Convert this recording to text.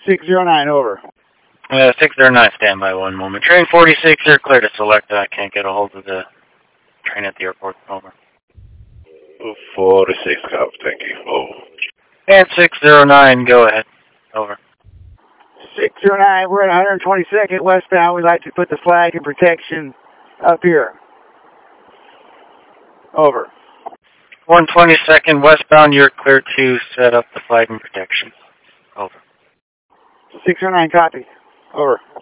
609, over. 609, stand by one moment. Train 46, you're clear to select. I can't get a hold of the train at the airport. Over. 46, copy, thank you. Oh. And 609, go ahead. Over. 609, we're at 122nd westbound. We'd like to put the flag in protection up here. Over. 122nd westbound, you're clear to set up the flag in protection. Over. 609, copy. Over.